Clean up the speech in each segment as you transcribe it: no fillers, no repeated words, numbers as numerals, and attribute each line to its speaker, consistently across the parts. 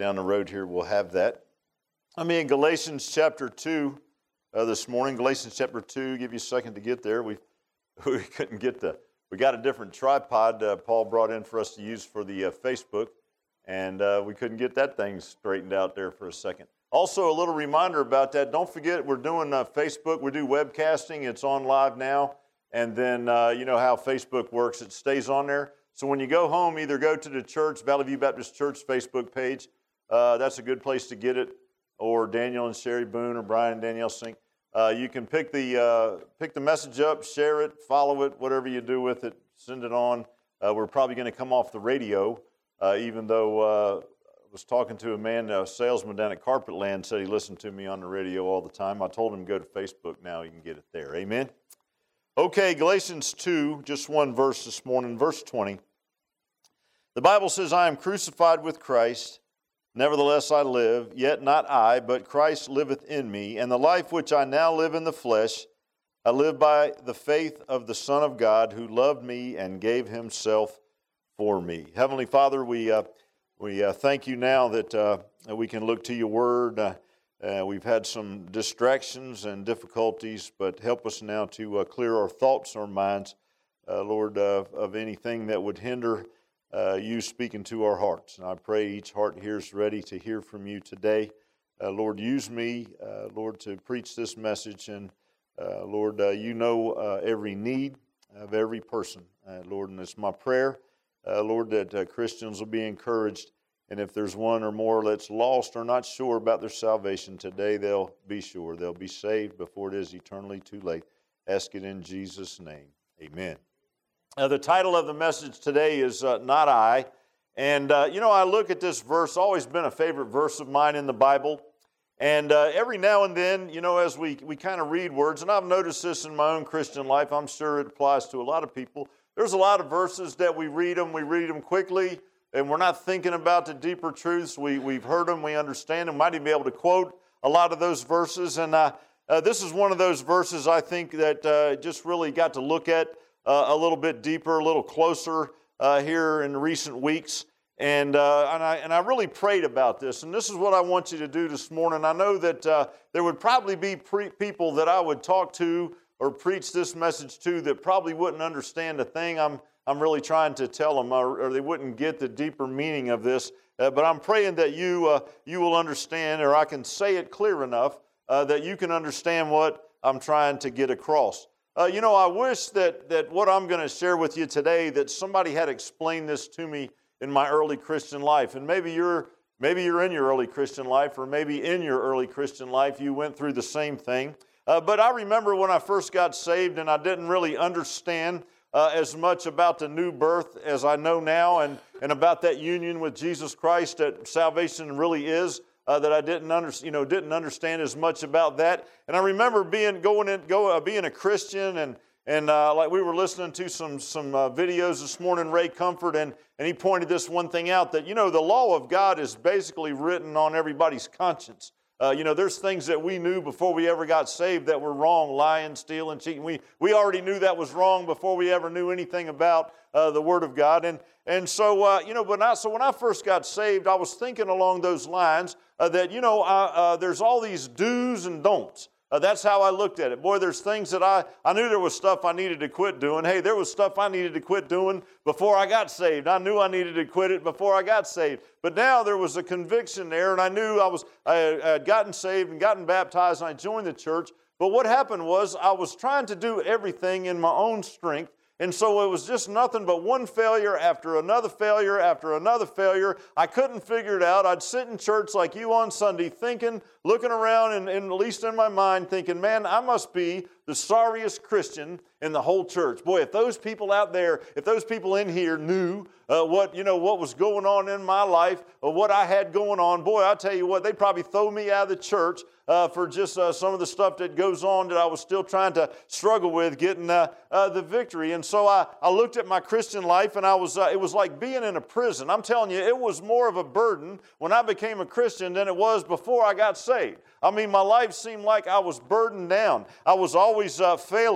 Speaker 1: down the road here we'll have that. I'm in Galatians chapter 2 this morning. Galatians chapter 2, give you a second to get there. We couldn't get we got a different tripod Paul brought in for us to use for the Facebook, and we couldn't get that thing straightened out there for a second. Also, a little reminder about that. Don't forget, we're doing Facebook. We do webcasting. It's on live now. And then you know how Facebook works. It stays on there. So when you go home, either go to the church, Valley View Baptist Church Facebook page. That's a good place to get it. Or Daniel and Sherry Boone or Brian and Danielle Sink. You can pick the message up, share it, follow it, whatever you do with it, send it on. We're probably going to come off the radio, even though I was talking to a man, a salesman down at Carpetland, said he listened to me on the radio all the time. I told him to go to Facebook now. You can get it there. Amen? Okay, Galatians 2, just one verse this morning, verse 20. The Bible says, I am crucified with Christ. Nevertheless I live, yet not I, but Christ liveth in me. And the life which I now live in the flesh, I live by the faith of the Son of God, who loved me and gave himself for me. Heavenly Father, we thank you now that we can look to your word. We've had some distractions and difficulties, but help us now to clear our thoughts, our minds, Lord, of anything that would hinder you speaking to our hearts. And I pray each heart here is ready to hear from you today. Lord, use me, Lord, to preach this message. And Lord, you know every need of every person, Lord, and it's my prayer, Lord, that Christians will be encouraged. And if there's one or more that's lost or not sure about their salvation today, they'll be sure. They'll be saved before it is eternally too late. Ask it in Jesus' name. Amen. The title of the message today is Not I. And, I look at this verse, always been a favorite verse of mine in the Bible. And every now and then, as we kind of read words, and I've noticed this in my own Christian life, I'm sure it applies to a lot of people. There's a lot of verses that we read them quickly, and we're not thinking about the deeper truths. We've heard them, we understand them, might even be able to quote a lot of those verses. And this is one of those verses I think that just really got to look at a little bit deeper, a little closer here in recent weeks. And I really prayed about this. And this is what I want you to do this morning. I know that there would probably be people that I would talk to or preach this message to that probably wouldn't understand a thing I'm really trying to tell them, or they wouldn't get the deeper meaning of this. But I'm praying that you will understand, or I can say it clear enough that you can understand what I'm trying to get across. I wish that what I'm going to share with you today, that somebody had explained this to me in my early Christian life. And maybe you're in your early Christian life, or maybe in your early Christian life you went through the same thing. But I remember when I first got saved and I didn't really understand as much about the new birth as I know now, and about that union with Jesus Christ that salvation really is, that I didn't understand as much about that. And I remember being a Christian, and like we were listening to some videos this morning, Ray Comfort, and he pointed this one thing out, that the law of God is basically written on everybody's conscience. There's things that we knew before we ever got saved that were wrong, lying, stealing, cheating. We already knew that was wrong before we ever knew anything about the Word of God. So when I first got saved, I was thinking along those lines that, there's all these do's and don'ts. That's how I looked at it. Boy, there's things that I knew there was stuff I needed to quit doing. Hey, there was stuff I needed to quit doing before I got saved. I knew I needed to quit it before I got saved. But now there was a conviction there, and I knew I had gotten saved and gotten baptized, and I joined the church. But what happened was I was trying to do everything in my own strength. And so it was just nothing but one failure after another failure after another failure. I couldn't figure it out. I'd sit in church like you on Sunday thinking, looking around, and at least in my mind thinking, man, I must be the sorriest Christian in the whole church. Boy, if those people out there, if those people in here knew what was going on in my life, or what I had going on, boy, I tell you what, they'd probably throw me out of the church for just some of the stuff that goes on that I was still trying to struggle with getting the victory. And so I looked at my Christian life, and it was like being in a prison. I'm telling you, it was more of a burden when I became a Christian than it was before I got saved. I mean, my life seemed like I was burdened down. I was always failing.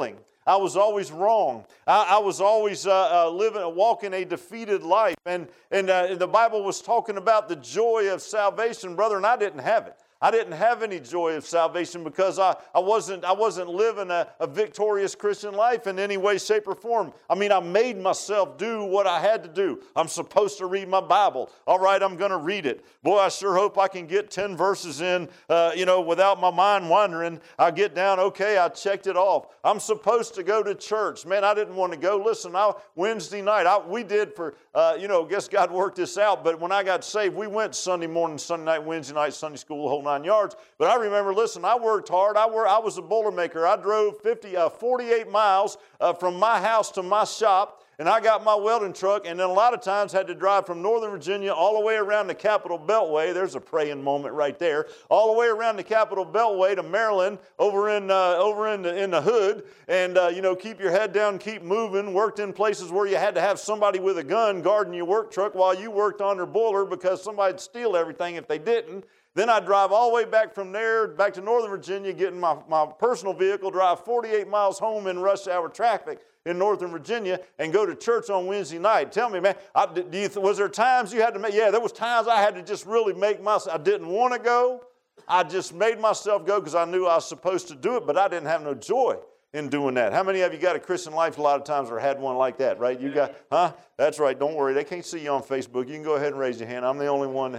Speaker 1: I was always wrong. I was always walking a defeated life. And the Bible was talking about the joy of salvation, brother, and I didn't have it. I didn't have any joy of salvation because I wasn't living a victorious Christian life in any way, shape, or form. I mean, I made myself do what I had to do. I'm supposed to read my Bible. All right, I'm going to read it. Boy, I sure hope I can get 10 verses in, without my mind wandering. I get down, okay, I checked it off. I'm supposed to go to church. Man, I didn't want to go. Listen, Wednesday night, we did guess God worked this out, but when I got saved, we went Sunday morning, Sunday night, Wednesday night, Sunday school, the whole 9 yards. But I remember, listen, I worked hard. I was a Boilermaker. I drove 48 miles from my house to my shop, and I got my welding truck, and then a lot of times had to drive from Northern Virginia all the way around the Capitol Beltway. There's a praying moment right there. All the way around the Capitol Beltway to Maryland, over in the hood, and keep your head down, keep moving. Worked in places where you had to have somebody with a gun guarding your work truck while you worked on your boiler because somebody'd steal everything if they didn't. Then I'd drive all the way back from there, back to Northern Virginia, get in my personal vehicle, drive 48 miles home in rush hour traffic in Northern Virginia, and go to church on Wednesday night. Tell me, man, was there times you had to make? Yeah, there was times I had to just really make myself. I didn't want to go. I just made myself go because I knew I was supposed to do it, but I didn't have no joy in doing that. How many of you got a Christian life a lot of times or had one like that, right? You got, That's right. Don't worry. They can't see you on Facebook. You can go ahead and raise your hand. I'm the only one.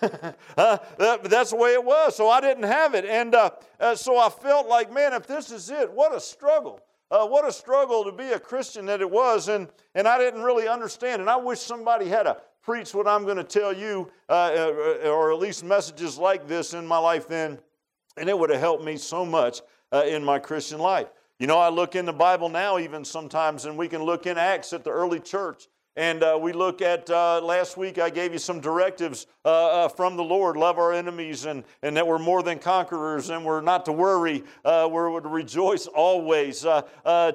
Speaker 1: That's the way it was. So I didn't have it. And so I felt like, man, if this is it, what a struggle. What a struggle to be a Christian that it was. And I didn't really understand. And I wish somebody had preached what I'm going to tell you, or at least messages like this in my life then. And it would have helped me so much in my Christian life. You know, I look in the Bible now even sometimes, and we can look in Acts at the early church. And we look at, last week I gave you some directives from the Lord, love our enemies, and that we're more than conquerors, and we're not to worry, we're to rejoice always, to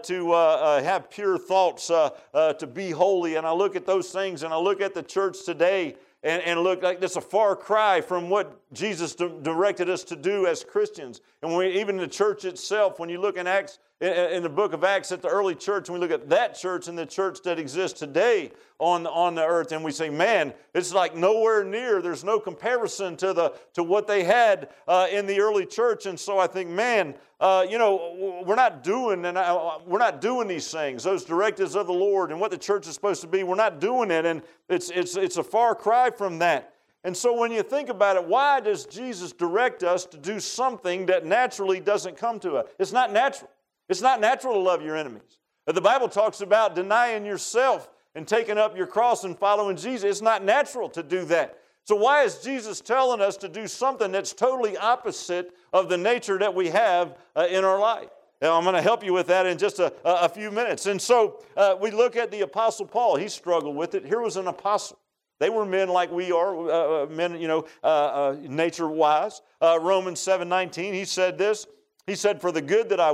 Speaker 1: have pure thoughts, to be holy. And I look at those things, and I look at the church today, and look like that's a far cry from what Jesus directed us to do as Christians. And even the church itself, when you look in Acts, in the book of Acts at the early church, and we look at that church and the church that exists today on the earth, and we say, man, it's like nowhere near. There's no comparison to what they had in the early church. And so I think, man, we're not doing these things, those directives of the Lord and what the church is supposed to be. We're not doing it, and it's a far cry from that. And so when you think about it, why does Jesus direct us to do something that naturally doesn't come to us? It's not natural. It's not natural to love your enemies. The Bible talks about denying yourself and taking up your cross and following Jesus. It's not natural to do that. So why is Jesus telling us to do something that's totally opposite of the nature that we have in our life? Now, I'm going to help you with that in just a few minutes. And so we look at the Apostle Paul. He struggled with it. Here was an apostle. They were men like we are, men, nature-wise. Romans 7:19, he said this. He said, for the good I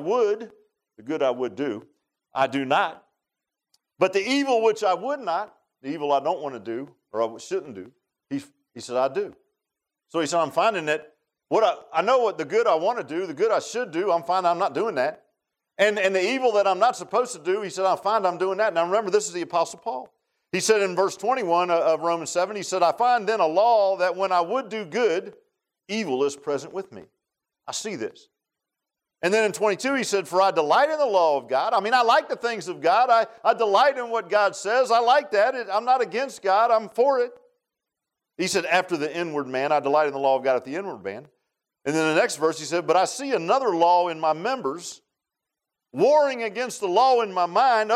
Speaker 1: would do, I do not. But the evil which I would not, the evil I don't want to do, or I shouldn't do, he said, I do. So he said, I'm finding that I know what the good I want to do, the good I should do, I'm finding I'm not doing that. And the evil that I'm not supposed to do, he said, I find I'm doing that. Now remember, this is the Apostle Paul. He said in verse 21 of Romans 7, he said, I find then a law that when I would do good, evil is present with me. I see this. And then in 22, he said, for I delight in the law of God. I mean, I like the things of God. I delight in what God says. I like that. I'm not against God. I'm for it. He said, after the inward man, I delight in the law of God at the inward man. And then the next verse, he said, but I see another law in my members, warring against the law in my mind,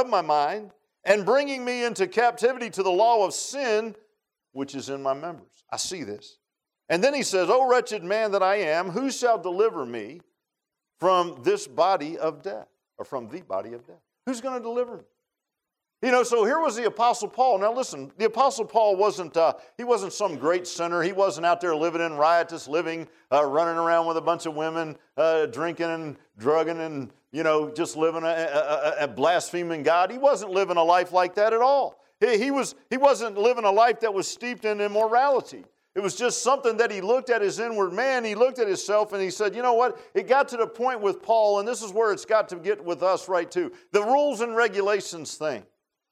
Speaker 1: and bringing me into captivity to the law of sin, which is in my members. I see this. And then he says, O wretched man that I am, who shall deliver me from this body of death, or from the body of death? Who's going to deliver me? So here was the Apostle Paul. Now listen, the Apostle Paul wasn't some great sinner. He wasn't out there living in riotous living, running around with a bunch of women, drinking and drugging and, just living a blaspheming God. He wasn't living a life like that at all. He wasn't living a life that was steeped in immorality. It was just something that he looked at his inward man. He looked at himself and he said, you know what? It got to the point with Paul, and this is where it's got to get with us right too. The rules and regulations thing.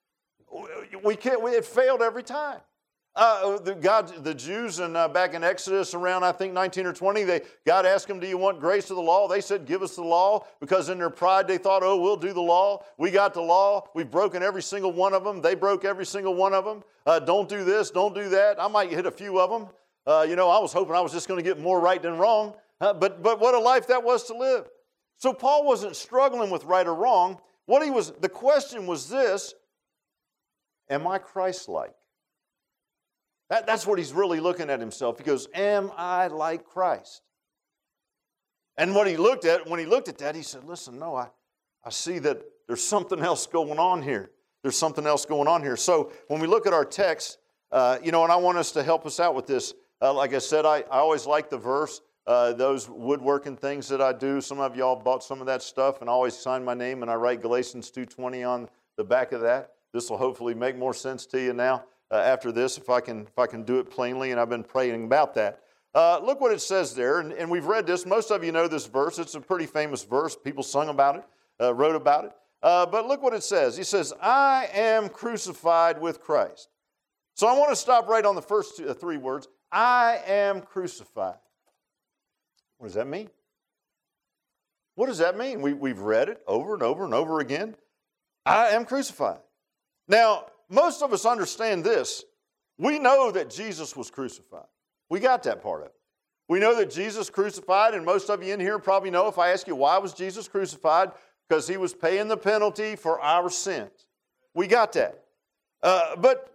Speaker 1: It failed every time. The Jews back in Exodus around, I think, 19 or 20, God asked them, do you want grace of the law? They said, give us the law, because in their pride they thought, oh, we'll do the law. We got the law. We've broken every single one of them. They broke every single one of them. Don't do this, don't do that. I might hit a few of them. I was hoping I was just going to get more right than wrong. But what a life that was to live. So Paul wasn't struggling with right or wrong. The question was this: am I Christ-like? That's what he's really looking at himself. He goes, am I like Christ? And when he looked at that, he said, listen, no, I see that there's something else going on here. There's something else going on here. So when we look at our text, and I want us to help us out with this. Like I said, I always like the verse, those woodworking things that I do. Some of y'all bought some of that stuff, and I always sign my name, and I write Galatians 2:20 on the back of that. This will hopefully make more sense to you now. After this, if I can do it plainly, and I've been praying about that. Look what it says there, and we've read this. Most of you know this verse. It's a pretty famous verse. People sung about it, wrote about it. But look what it says. He says, I am crucified with Christ. So I want to stop right on the first three words. I am crucified. What does that mean? What does that mean? We've read it over and over and over again. I am crucified. Now, most of us understand this. We know that Jesus was crucified. We got that part of it. We know that Jesus crucified, and most of you in here probably know, if I ask you why was Jesus crucified, because he was paying the penalty for our sins. We got that. But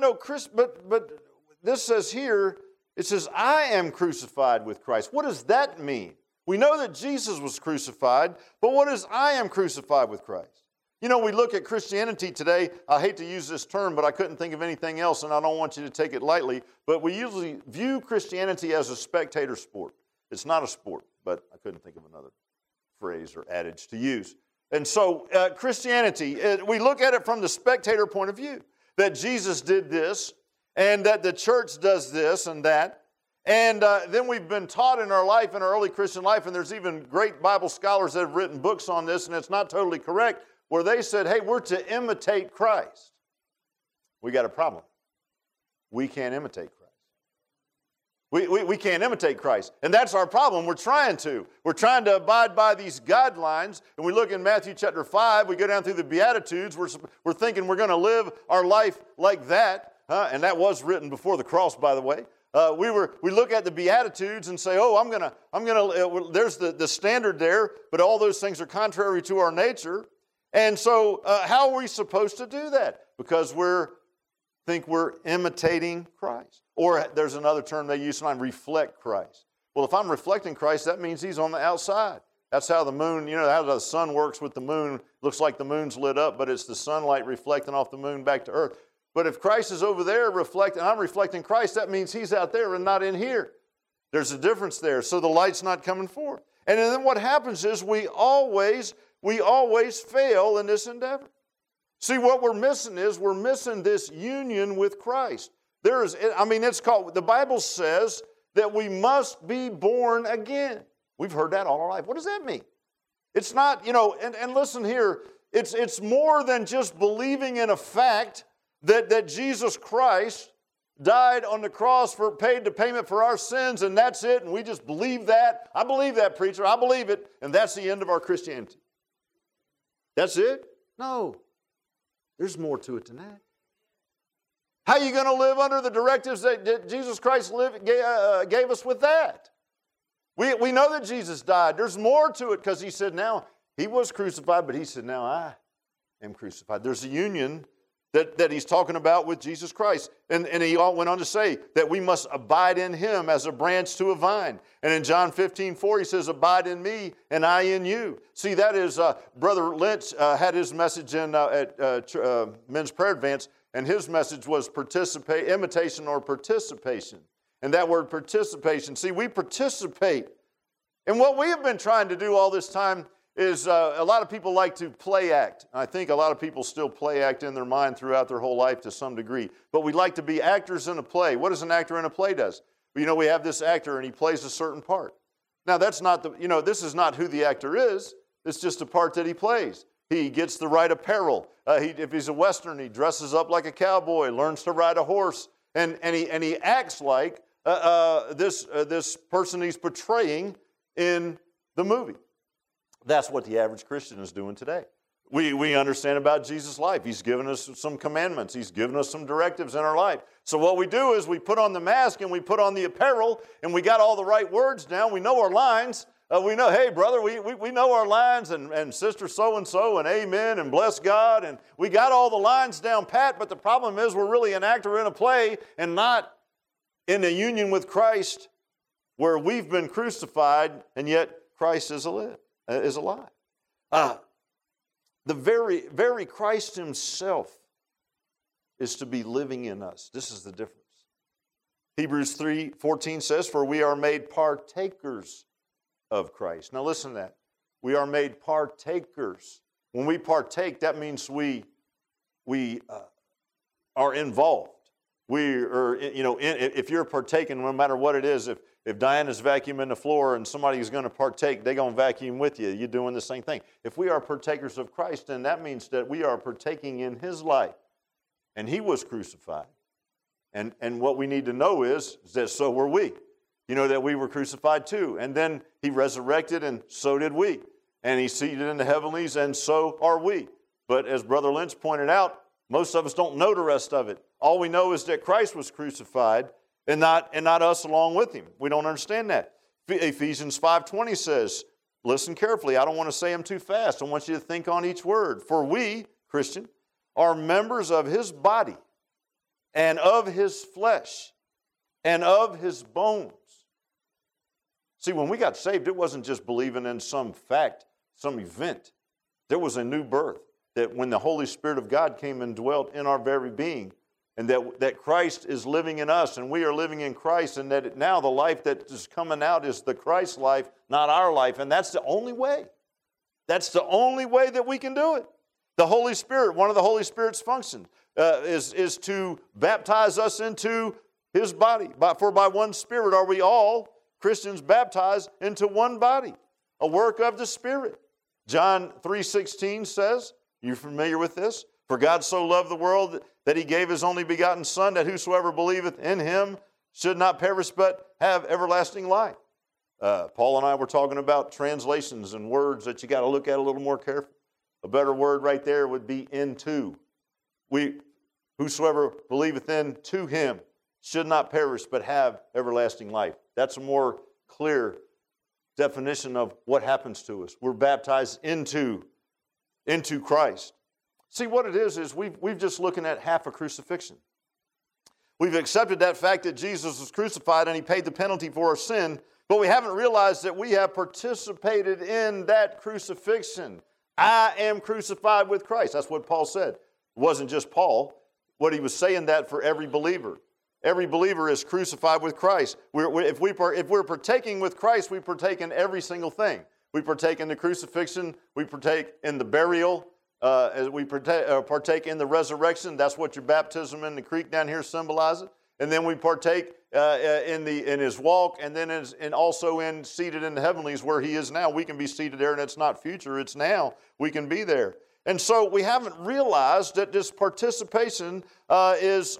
Speaker 1: this says here, it says, I am crucified with Christ. What does that mean? We know that Jesus was crucified, but what is I am crucified with Christ? We look at Christianity today. I hate to use this term, but I couldn't think of anything else, and I don't want you to take it lightly. But we usually view Christianity as a spectator sport. It's not a sport, but I couldn't think of another phrase or adage to use. And so Christianity, we look at it from the spectator point of view, that Jesus did this, and that the church does this and that. And then we've been taught in our life, in our early Christian life, and there's even great Bible scholars that have written books on this, and it's not totally correct, where they said, hey, we're to imitate Christ. We got a problem. We can't imitate Christ. We can't imitate Christ. And that's our problem. We're trying to. We're trying to abide by these guidelines. And we look in Matthew chapter 5, we go down through the Beatitudes. We're thinking we're going to live our life like that. And that was written before the cross, by the way. We look at the Beatitudes and say, oh, there's the standard there, but all those things are contrary to our nature. And so how are we supposed to do that? Because think we're imitating Christ. Or there's another term they use sometimes, reflect Christ. Well, if I'm reflecting Christ, that means he's on the outside. That's how the moon, how the sun works with the moon. Looks like the moon's lit up, but it's the sunlight reflecting off the moon back to earth. But if Christ is over there reflecting, I'm reflecting Christ, that means he's out there and not in here. There's a difference there. So the light's not coming forth. And then what happens is we always fail in this endeavor. See, what we're missing this union with Christ. It's called, the Bible says that we must be born again. We've heard that all our life. What does that mean? It's not, and listen here, it's more than just believing in a fact that Jesus Christ died on the cross, paid the payment for our sins, and that's it, and we just believe that. I believe that, preacher. I believe it, and that's the end of our Christianity. That's it? No. There's more to it than that. How are you going to live under the directives that Jesus Christ gave us with that? We know that Jesus died. There's more to it, because he said now, he was crucified, but he said now I am crucified. There's a union that he's talking about with Jesus Christ. And he went on to say that we must abide in him as a branch to a vine. And in John 15:4, he says, abide in me and I in you. See, that is, Brother Lynch had his message at Men's Prayer Advance, and his message was imitation or participation. And that word participation, see, we participate. And what we have been trying to do all this time is a lot of people like to play act. I think a lot of people still play act in their mind throughout their whole life to some degree. But we like to be actors in a play. What does an actor in a play does? You know, we have this actor and he plays a certain part. Now that's not this is not who the actor is. It's just a part that he plays. He gets the right apparel. If he's a Western, he dresses up like a cowboy, learns to ride a horse, and he acts like this person he's portraying in the movie. That's what the average Christian is doing today. We understand about Jesus' life. He's given us some commandments. He's given us some directives in our life. So what we do is we put on the mask and we put on the apparel, and we got all the right words down. We know our lines. We know, hey, brother, we know our lines, and sister so-and-so, and amen, and bless God. And we got all the lines down pat, but the problem is we're really an actor in a play and not in a union with Christ where we've been crucified, and yet Christ is alive. The very Christ himself is to be living in us. This is the difference. Hebrews 3:14 says, for we are made partakers of Christ. Now listen to that. We are made partakers. When we partake, that means we are involved. We are, if you're partaking, no matter what it is, if Diana's vacuuming the floor and somebody's going to partake, they're going to vacuum with you. You're doing the same thing. If we are partakers of Christ, then that means that we are partaking in his life. And he was crucified. And what we need to know is that so were we. You know, that we were crucified too. And then he resurrected, and so did we. And he's seated in the heavenlies, and so are we. But as Brother Lynch pointed out, most of us don't know the rest of it. All we know is that Christ was crucified and not us along with him. We don't understand that. Ephesians 5:20 says, listen carefully. I don't want to say them too fast. I want you to think on each word. For we, Christian, are members of his body and of his flesh and of his bones. See, when we got saved, it wasn't just believing in some fact, some event. There was a new birth. That when the Holy Spirit of God came and dwelt in our very being, and that Christ is living in us, and we are living in Christ, and that now the life that is coming out is the Christ life, not our life, and that's the only way. That's the only way that we can do it. The Holy Spirit, one of the Holy Spirit's functions is to baptize us into his body. For by one Spirit are we all, Christians, baptized into one body, a work of the Spirit. John 3:16 says, you familiar with this? For God so loved the world that he gave his only begotten Son, that whosoever believeth in him should not perish but have everlasting life. Paul and I were talking about translations and words that you got to look at a little more carefully. A better word right there would be into. Whosoever believeth into him should not perish but have everlasting life. That's a more clear definition of what happens to us. We're baptized into Christ. See, what it is we've just looking at half a crucifixion. We've accepted that fact that Jesus was crucified and he paid the penalty for our sin, but we haven't realized that we have participated in that crucifixion. I am crucified with Christ. That's what Paul said. It wasn't just Paul. What he was saying that for every believer. Every believer is crucified with Christ. If we're partaking with Christ, we partake in every single thing. We partake in the crucifixion. We partake in the burial. As we partake in the resurrection. That's what your baptism in the creek down here symbolizes. And then we partake in his walk, and then also in seated in the heavenlies where he is now. We can be seated there, and it's not future, it's now. We can be there. And so we haven't realized that this participation is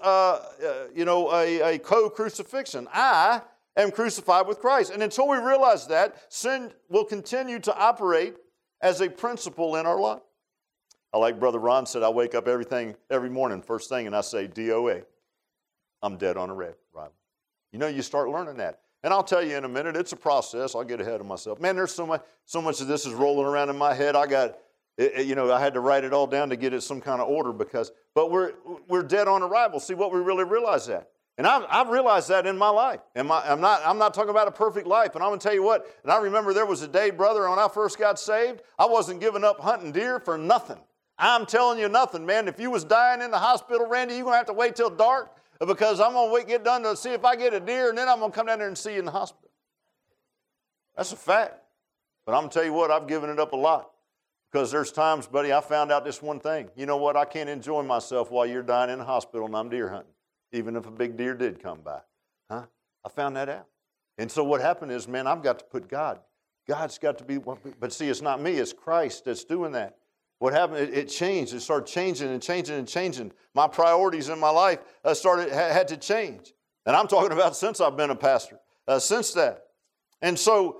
Speaker 1: a co-crucifixion. I am crucified with Christ. And until we realize that, sin will continue to operate as a principle in our life. I like Brother Ron said, I wake up every morning, first thing, and I say, DOA. I'm dead on arrival. You start learning that. And I'll tell you in a minute, it's a process. I'll get ahead of myself. Man, there's so much of this is rolling around in my head. I had to write it all down to get it some kind of order but we're dead on arrival. See, what we really realize that. And I've realized that in my life. I'm not talking about a perfect life. And I'm going to tell you what, and I remember there was a day, brother, when I first got saved, I wasn't giving up hunting deer for nothing. I'm telling you nothing, man. If you was dying in the hospital, Randy, you're going to have to wait till dark because I'm going to get done to see if I get a deer, and then I'm going to come down there and see you in the hospital. That's a fact. But I'm going to tell you what, I've given it up a lot. Because there's times, buddy, I found out this one thing. You know what? I can't enjoy myself while you're dying in the hospital and I'm deer hunting, even if a big deer did come by. Huh? I found that out. And so what happened is, man, I've got to put God. God's got to be, but see, it's not me, it's Christ that's doing that. What happened, it changed. It started changing and changing and changing. My priorities in my life had to change. And I'm talking about since I've been a pastor, since that. And so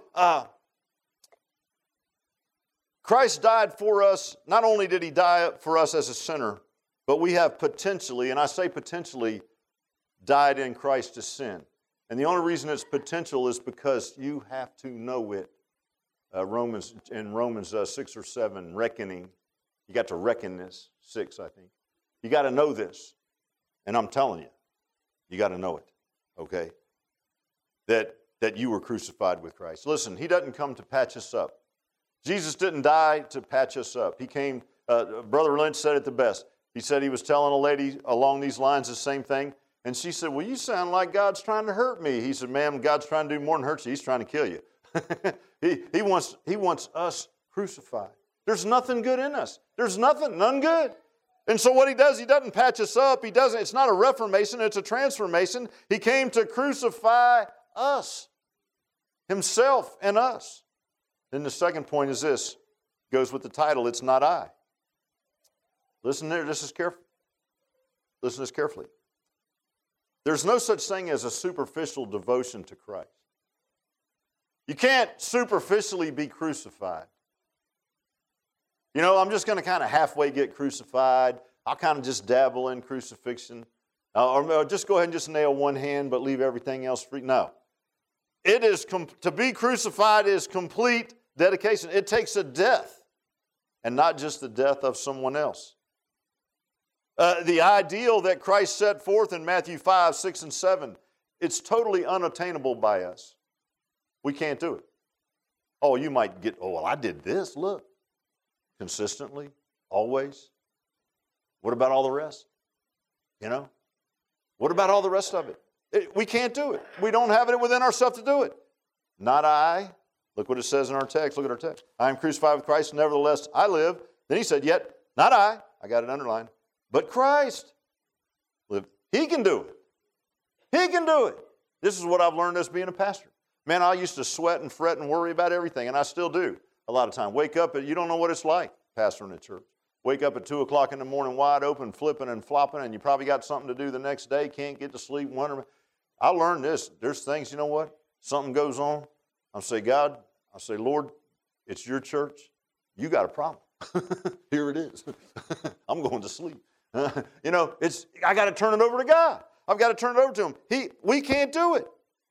Speaker 1: Christ died for us. Not only did he die for us as a sinner, but we have potentially, and I say potentially, died in Christ to sin. And the only reason it's potential is because you have to know it. Romans 6 or 7, reckoning. You got to reckon this, 6, I think. You got to know this. And I'm telling you, you got to know it, okay? That you were crucified with Christ. Listen, he doesn't come to patch us up. Jesus didn't die to patch us up. He came, Brother Lynch said it the best. He said he was telling a lady along these lines the same thing. And she said, well, you sound like God's trying to hurt me. He said, ma'am, God's trying to do more than hurt you. He's trying to kill you. He wants us crucified. There's nothing good in us. There's none good. And so what he does, he doesn't patch us up. It's not a reformation, it's a transformation. He came to crucify us, himself and us. Then the second point is this, goes with the title, it's not I. Listen there, listen to this carefully. There's no such thing as a superficial devotion to Christ. You can't superficially be crucified. You know, I'm just going to kind of halfway get crucified. I'll kind of just dabble in crucifixion. Or just go ahead and just nail one hand but leave everything else free. No. It is to be crucified is complete dedication. It takes a death, and not just the death of someone else. The ideal that Christ set forth in Matthew 5, 6, and 7, it's totally unattainable by us. We can't do it. Oh, you might get, oh, well, I did this, look. Consistently, always. What about all the rest? You know? What about all the rest of it? We can't do it. We don't have it within ourselves to do it. Not I. Look what it says in our text. Look at our text. I am crucified with Christ, nevertheless I live. Then he said, yet not I. I got it underlined. But Christ live. He can do it. He can do it. This is what I've learned as being a pastor. Man, I used to sweat and fret and worry about everything, and I still do a lot of time. Wake up, you don't know what it's like pastoring a church. Wake up at 2 o'clock in the morning wide open, flipping and flopping, and you probably got something to do the next day, can't get to sleep, wondering. I learned this. There's things, you know what? Something goes on. I'll say, God, I'll say, Lord, it's your church. You got a problem. Here it is. I'm going to sleep. You know, I got to turn it over to God. I've got to turn it over to him. We can't do it.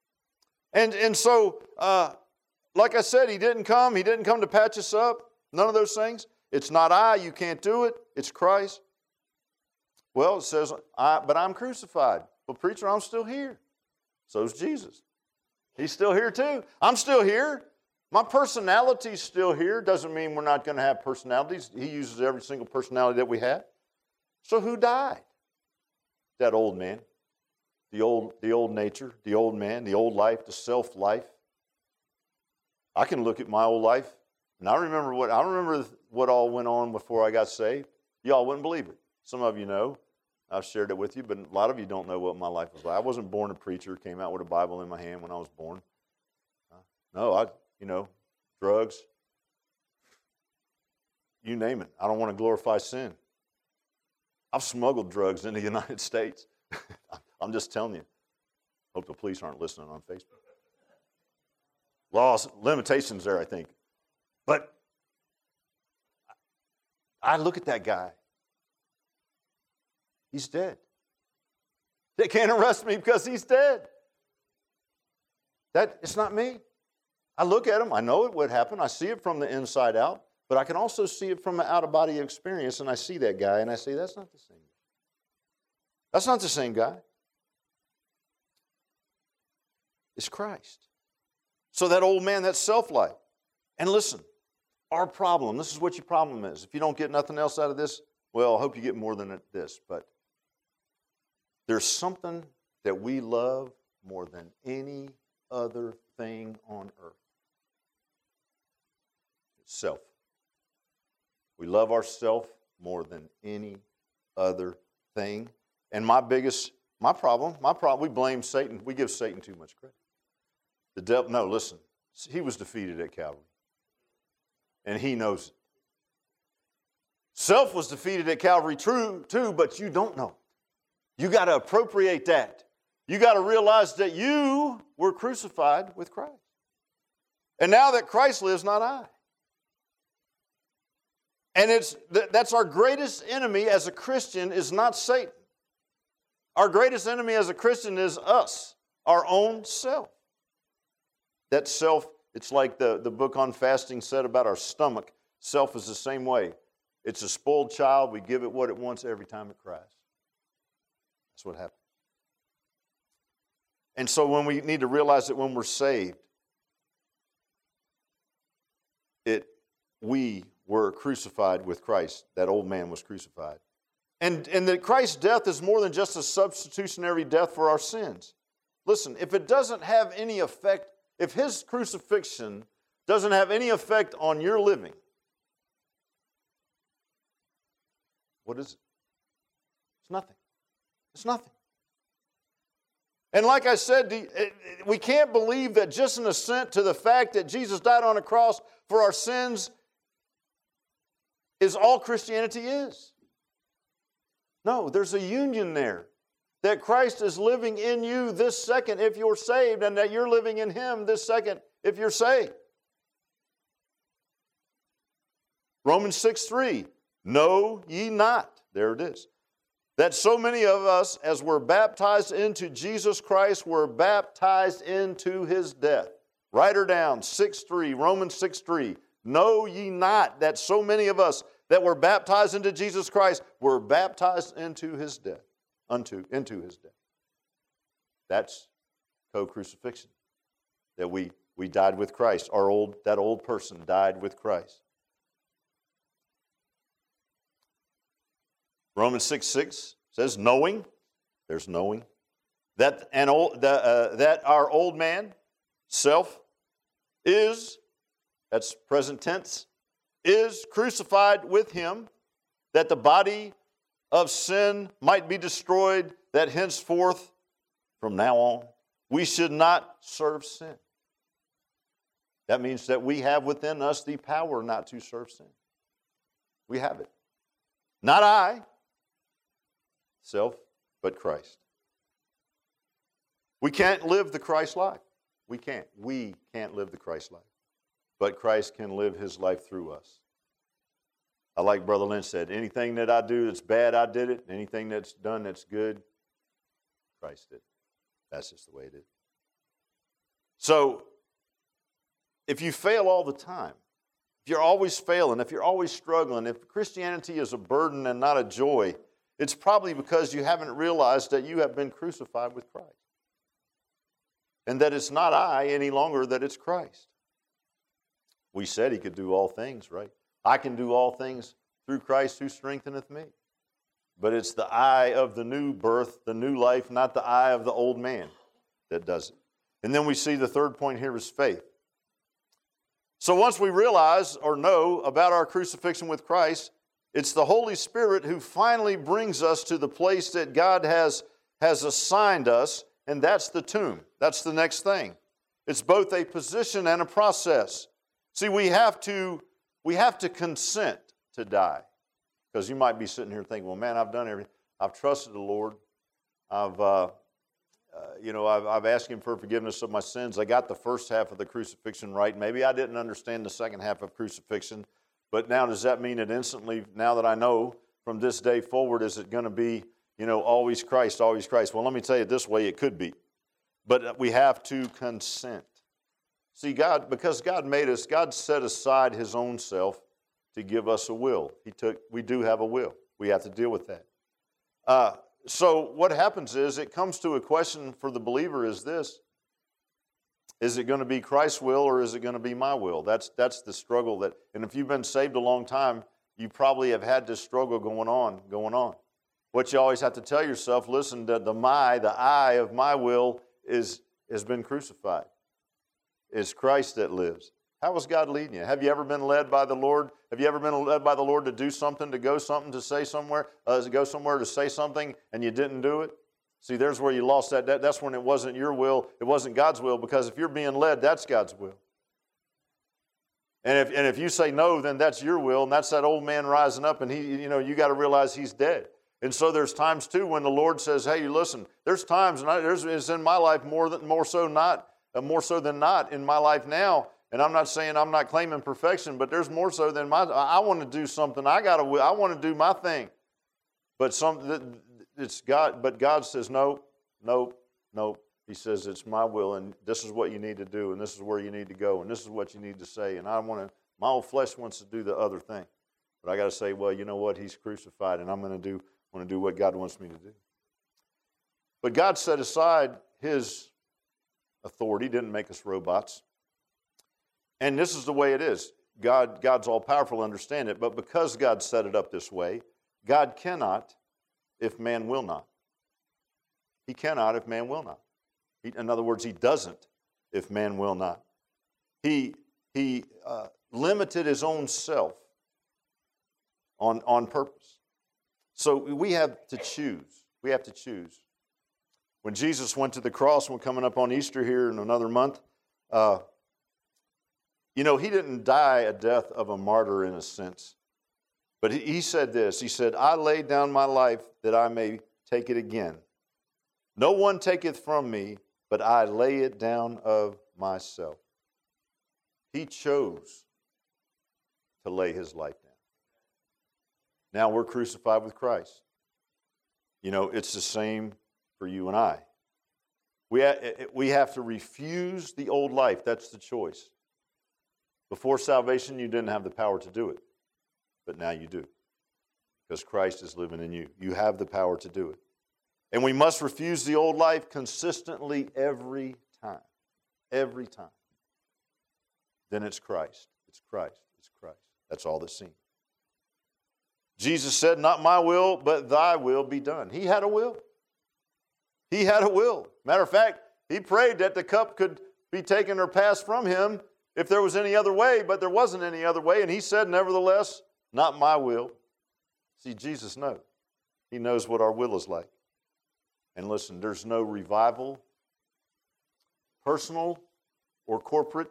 Speaker 1: And so, like I said, he didn't come to patch us up. None of those things. It's not I, you can't do it. It's Christ. Well, it says, but I'm crucified. Well, preacher, I'm still here. So's Jesus. He's still here too. I'm still here. My personality's still here. Doesn't mean we're not going to have personalities. He uses every single personality that we have. So who died? That old man. The old nature, the old man, the old life, the self-life. I can look at my old life, and I remember what all went on before I got saved. Y'all wouldn't believe it. Some of you know. I've shared it with you, but a lot of you don't know what my life was like. I wasn't born a preacher, came out with a Bible in my hand when I was born. No, drugs. You name it. I don't want to glorify sin. I've smuggled drugs into the United States. I'm just telling you. Hope the police aren't listening on Facebook. Laws, limitations there, I think. But I look at that guy. He's dead. They can't arrest me because he's dead. It's not me. I look at him. I know it would happen. I see it from the inside out. But I can also see it from an out-of-body experience, and I see that guy, and I say, that's not the same guy. That's not the same guy. It's Christ. So that old man, that self-life. And listen, our problem, this is what your problem is. If you don't get nothing else out of this, well, I hope you get more than this. But there's something that we love more than any other thing on earth. self. We love ourself more than any other thing. And my problem, we blame Satan. We give Satan too much credit. The devil, no, listen, he was defeated at Calvary. And he knows it. Self was defeated at Calvary too, but you don't know it. You got to appropriate that. You got to realize that you were crucified with Christ. And now that Christ lives, not I. And that's our greatest enemy as a Christian is not Satan. Our greatest enemy as a Christian is us, our own self. That self, it's like the book on fasting said about our stomach. Self is the same way. It's a spoiled child. We give it what it wants every time it cries. That's what happens. And so when we need to realize that when we're saved, we were crucified with Christ. That old man was crucified. And that Christ's death is more than just a substitutionary death for our sins. Listen, if it doesn't have any effect, if his crucifixion doesn't have any effect on your living, what is it? It's nothing. It's nothing. And like I said, we can't believe that just an assent to the fact that Jesus died on a cross for our sins is all Christianity is. No, there's a union there. That Christ is living in you this second if you're saved, and that you're living in Him this second if you're saved. Romans 6:3, know ye not, there it is, that so many of us, as were baptized into Jesus Christ, were baptized into His death. Write her down, 6:3, Romans 6:3. Know ye not that so many of us that were baptized into Jesus Christ were baptized into His death, into His death. That's co-crucifixion. That we died with Christ. That old person died with Christ. Romans 6:6 says, knowing, there's knowing, that our old man, self, is, that's present tense, is crucified with Him, that the body of sin might be destroyed, that henceforth, from now on, we should not serve sin. That means that we have within us the power not to serve sin. We have it. Not I, self, but Christ. We can't live the Christ life. We can't live the Christ life. But Christ can live His life through us. I like Brother Lynch said, anything that I do that's bad, I did it. Anything that's done that's good, Christ did. That's just the way it is. So, if you fail all the time, if you're always failing, if you're always struggling, if Christianity is a burden and not a joy, it's probably because you haven't realized that you have been crucified with Christ. And that it's not I any longer, that it's Christ. We said He could do all things, right? I can do all things through Christ who strengtheneth me. But it's the I of the new birth, the new life, not the I of the old man that does it. And then we see the third point here is faith. So once we realize or know about our crucifixion with Christ, it's the Holy Spirit who finally brings us to the place that God has assigned us, and that's the tomb. That's the next thing. It's both a position and a process. See, we have to consent to die. Because you might be sitting here thinking, well, man, I've done everything. I've trusted the Lord. I've asked Him for forgiveness of my sins. I got the first half of the crucifixion right. Maybe I didn't understand the second half of crucifixion. But now does that mean that instantly, now that I know from this day forward, is it going to be, always Christ, always Christ? Well, let me tell you this way, it could be. But we have to consent. See, because God made us, God set aside His own self to give us a will. We do have a will. We have to deal with that. So what happens is, it comes to a question for the believer is this: is it going to be Christ's will or is it going to be my will? That's the struggle and if you've been saved a long time, you probably have had this struggle going on. What you always have to tell yourself, listen, the I of my will has been crucified. It's Christ that lives. How is God leading you? Have you ever been led by the Lord? Have you ever been led by the Lord to do something, to go something, to say somewhere, to go somewhere to say something, and you didn't do it? See, there's where you lost that. That's when it wasn't your will. It wasn't God's will, because if you're being led, that's God's will. And if you say no, then that's your will, and that's that old man rising up, and you got to realize he's dead. And so there's times too when the Lord says, "Hey, listen." There's times, and it's in my life more so than not in my life now. And I'm not saying I'm not claiming perfection, but there's more so than I want to do something. I want to do my thing, but it's God. But God says, "No, no, no." He says, "It's my will, and this is what you need to do, and this is where you need to go, and this is what you need to say." And my old flesh wants to do the other thing, but I got to say, well, you know what? He's crucified, and I'm going to do what God wants me to do. But God set aside His authority, didn't make us robots. And this is the way it is. God's all powerful, understand it, but because God set it up this way, God cannot if man will not. He cannot if man will not. In other words, He doesn't if man will not. He limited His own self on purpose. So we have to choose. We have to choose. When Jesus went to the cross, we're coming up on Easter here in another month, He didn't die a death of a martyr in a sense. But He said this. He said, "I laid down my life that I may take it again. No one taketh from me, but I lay it down of myself." He chose to lay His life down. Now we're crucified with Christ. It's the same for you and I. We have to refuse the old life. That's the choice. Before salvation, you didn't have the power to do it, but now you do, because Christ is living in you. You have the power to do it. And we must refuse the old life consistently every time. Every time. Then it's Christ. It's Christ. It's Christ. That's all that's seen. Jesus said, "Not my will, but thy will be done." He had a will. He had a will. Matter of fact, He prayed that the cup could be taken or passed from Him if there was any other way, but there wasn't any other way. And He said, "Nevertheless, not my will." See, Jesus knows. He knows what our will is like. And listen, there's no revival, personal or corporate.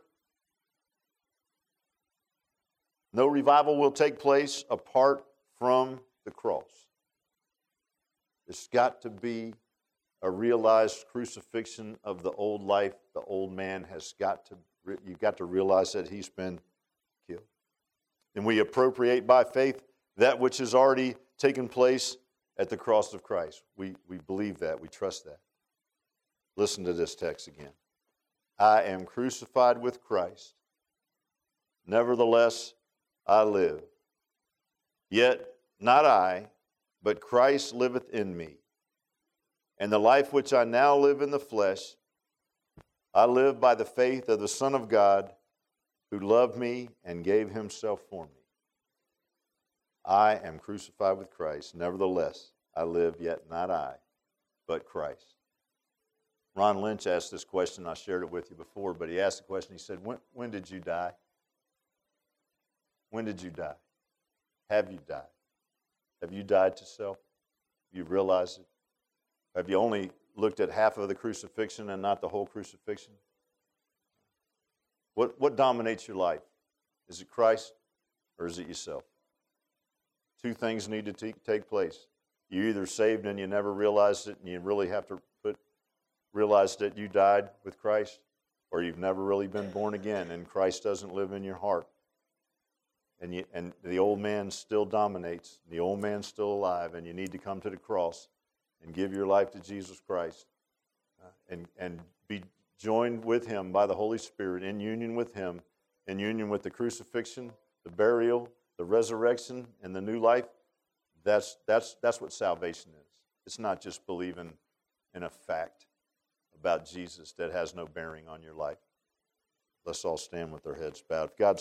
Speaker 1: No revival will take place apart from the cross. It's got to be a realized crucifixion of the old life. The old man you've got to realize that he's been killed. And we appropriate by faith that which has already taken place at the cross of Christ. We believe that. We trust that. Listen to this text again. "I am crucified with Christ. Nevertheless, I live. Yet not I, but Christ liveth in me. And the life which I now live in the flesh, I live by the faith of the Son of God, who loved me and gave Himself for me. I am crucified with Christ. Nevertheless, I live, yet not I, but Christ." Ron Lynch asked this question. I shared it with you before, but he asked the question. He said, when did you die? When did you die? Have you died? Have you died to self? Have you realized it? Have you only looked at half of the crucifixion and not the whole crucifixion? What dominates your life? Is it Christ or is it yourself? Two things need to take place. You're either saved and you never realized it, and you really have to realize that you died with Christ, or you've never really been born again and Christ doesn't live in your heart. And the old man still dominates, the old man's still alive, and you need to come to the cross and give your life to Jesus Christ and be joined with Him by the Holy Spirit, in union with Him, in union with the crucifixion, the burial, the resurrection, and the new life. That's what salvation is. It's not just believing in a fact about Jesus that has no bearing on your life. Let's all stand with our heads bowed. If God's